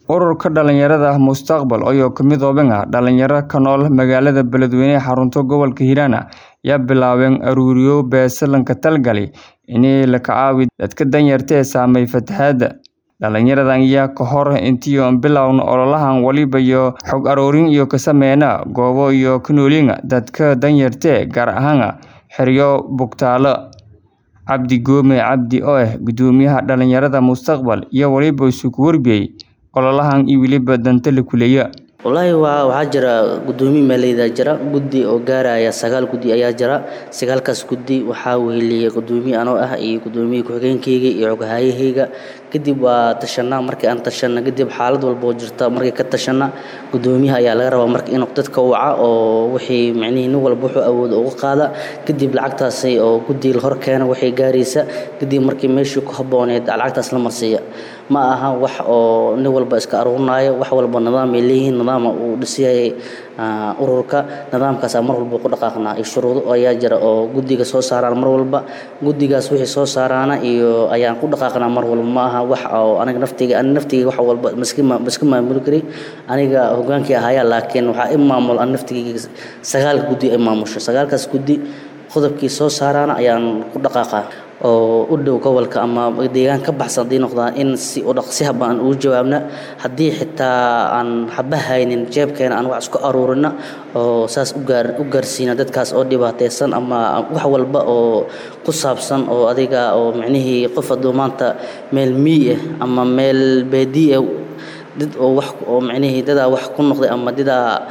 Ururka dhalinyarada Mustaqbal oo ka mid ah dhalinyaro ka nool magaalada Beledweyne xarunta gobolka Hiiraan ayaa bilaabeen aruuriyo beesalanka talgali in la caawiyo dadka danyarta ee saameeyay fatahaadda. Dhalinyaradan ayaa ka hor intii aan bilaawno ololahan waliba iyo xog aruurin iyo ka sameeyna goobo iyo ku noolin dadka danyarta gaar ahaan xeryo bugtaalo. Cabdi Goome Cabdi oo gudoomiyaha dhalinyarada Mustaqbal iyo waliba isugu warbiyay ololahan iyo waliba danta la kuleeya. والله waxaa jira gudoomiye meeleyda jira guddi oo gaaraya 9 guddi ayaa jira 9kaas guddi waxa weeliyay gudoomiye anoo ah iyo gudoomiye ku xigeenkayga iyo xogaayahayga kadib waa tashanaa markii aan tashanaa kadib xaalad walba oo jirta markii ka tashanaa gudoomiyaha ayaa laga rabaa markii inuu dadka waca oo wixii macnihiin walba wuxuu awood ugu qaada kadib lacagtaas oo guddi hor keena waxay gaaraysa kadib markii meeshii ku habooneed lacagtaas la marsiya ma aha wax oo nin walba iska aruurinayo wax walba nidaam ay leeyihiin nidaam uu dhisay ururka nidaamkaas mar walba ku dhaqaaqnaa iyo shuruudo ayaa jira oo guddiga soo saaraan mar walba guddigaas wixii soo saarana iyo ayaan ku dhaqaaqnaa mar walba ma aha wax oo aniga naftiga wax walba miska maamuli kari aniga hogaankii ahaya laakiin waxa maamul an naftiga 9 guddi ay maamusho 9kaas guddi qodobkii soo saarana ayaan ku dhaqaaqaa oo u dhow gobolka ama deegaan ka baxsan hadii noqdaan in si u dhaqsi habaan u jawaabna hadii xitaa aan habahaynin jeebkeena aan wax isku aruurina oo saas u gaarsiina dadkaas oo dhibaataysan ama wax walba oo ku saabsan oo adiga oo macnihii qof aduumaanta meel miyi ama meel beediye dad oo wax oo macnihii dad wax ku noqday ama dad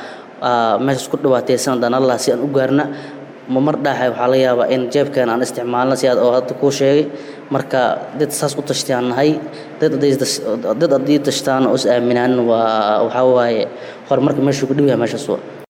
meel isku dhibaataysan dan Allah si aan u gaarna mar dhaxay waxa la yaabaa in jeebkeena aan isticmaalno si aad oo hadda ku sheegay marka dad saas u tashtiyaanahay dad adii tashtaan oo is aaminaan waxa waaye horumarka meesha ku dhibayaa meesha soo